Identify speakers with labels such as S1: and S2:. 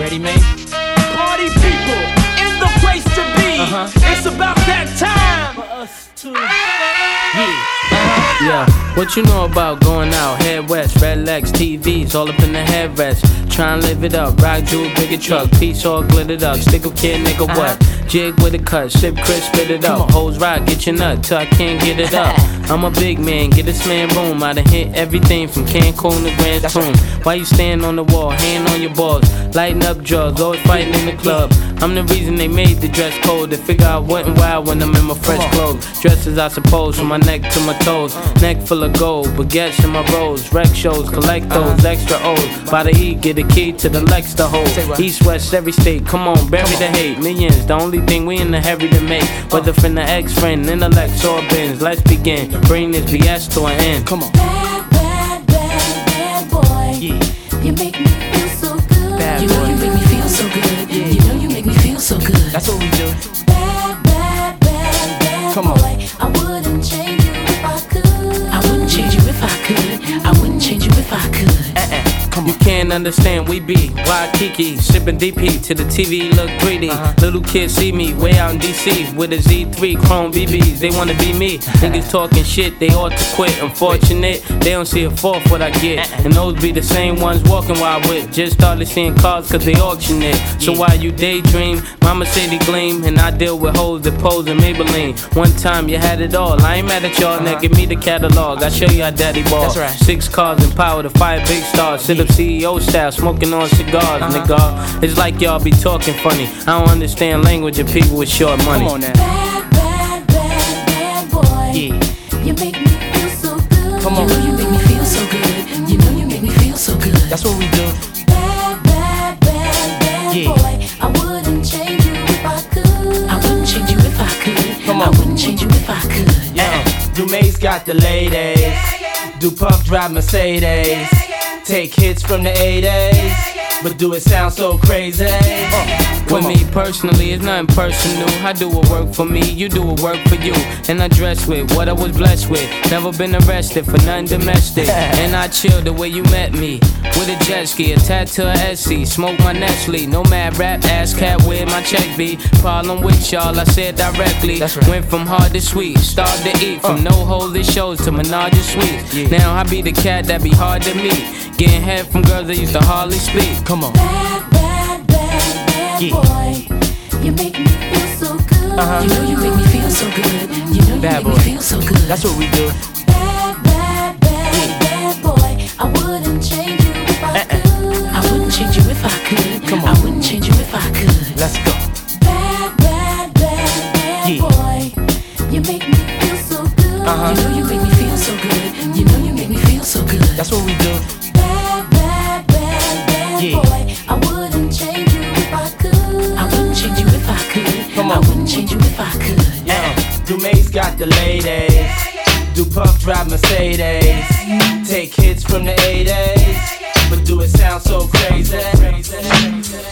S1: ready, man?
S2: Party people in the place to be. It's about that time for us to.
S3: Yeah, what you know about going out? Head west, red legs, TVs, all up in the headrest. Try and live it up, rock jewel, bigger truck, piece all glittered up. Stick a kid, nigga, what? Jig with a cut, sip crisp, spit it up. Hoes rock, get your nut till I can't get it up. I'm a big man, get this man room. I done hit everything from Cancun to Grand Tune. Why you stand on the wall, hand on your balls, lighting up drugs, always fighting in the club. I'm the reason they made the dress code. They figure I wasn't wild when I'm in my fresh clothes. Dresses I suppose, from my neck to my toes. Neck full of gold, baguettes in my rolls. Rec shows, collect those extra O's. By the E, get a key to the Lex to hold. East, west, every state, come on, bury the hate. Millions, the only thing we in the hurry to make. Whether from the ex-friend, intellect, or bins. Let's begin, bring this BS to an end. Come on.
S4: Bad, bad, bad, bad boy. You make me feel so good.
S1: Bad
S4: you know
S1: boy.
S4: you make me feel so good. You know you make me feel so good.
S1: That's what we do.
S4: Bad, bad, bad, bad
S1: Come on.
S4: boy. I wouldn't change you if I could. I wouldn't change you if I could. I wouldn't change you if I could.
S3: You can't understand, we be Waikiki, sipping DP to the TV look 3D. Little kids see me way out in DC with a Z3 chrome BBs. They wanna be me. Niggas talking shit, they ought to quit. Unfortunate, they don't see a fourth what I get. And those be the same ones walking while I whip. Just started seeing cars cause they auction it. So while you daydream, mama say they gleam. And I deal with hoes that pose in Maybelline. One time you had it all, I ain't mad at y'all. Now give me the catalog, I show you how daddy ball.
S1: That's right.
S3: 6 cars and power to fire big stars. Sit up CEO style, smoking on cigars, nigga. It's like y'all be talking funny. I don't understand language of people with short money.
S1: Come on now.
S4: Bad, bad, bad, bad boy. You make me feel so good.
S1: Come on.
S4: You know you make me feel so good. You know you make me feel so good.
S1: That's what we do.
S4: Bad, bad, bad, bad boy. I wouldn't change you if I could. I wouldn't change you if I could.
S1: Come
S4: I
S1: on.
S4: wouldn't change you if I could.
S2: Dumaze got the ladies. Do Puff drive Mercedes. Take hits from the 80s, but do it sound so crazy?
S3: With me personally, it's nothing personal. I do what work for me, you do what work for you. And I dress with what I was blessed with. Never been arrested for nothing domestic. And I chill the way you met me. With a jet ski, a tattoo of Essie. Smoke my Nestle, no mad rap, ass cat where my check be. Problem with y'all, I said directly.
S1: That's right.
S3: Went from hard to sweet, starved to eat. From no holy shows to menage a suite. Now I be the cat that be hard to meet. Getting head from girls that used to hardly speak.
S1: Come on.
S4: Bad, bad, bad, bad boy. You make me feel so good. You know you make me feel so good. You know you
S1: Bad
S4: make
S1: boy.
S4: me feel so good.
S1: That's what we do.
S4: Bad, bad, bad, bad boy. I wouldn't change you if I could. I wouldn't change you if I could.
S1: Come on.
S4: I wouldn't change you if I could.
S1: Let's go.
S4: Bad, bad, bad, bad boy. You make me feel so good. You know you make me feel so good. You know you make me feel so good.
S1: That's what we do.
S4: Bad, bad, bad, bad boy. I wouldn't change you if I could. I wouldn't change you if I could.
S1: Come
S4: I
S1: on.
S4: wouldn't change you if I could.
S2: Dumaze got the ladies. Do Puff drive Mercedes. Take hits from the 80s, but do it sound so crazy?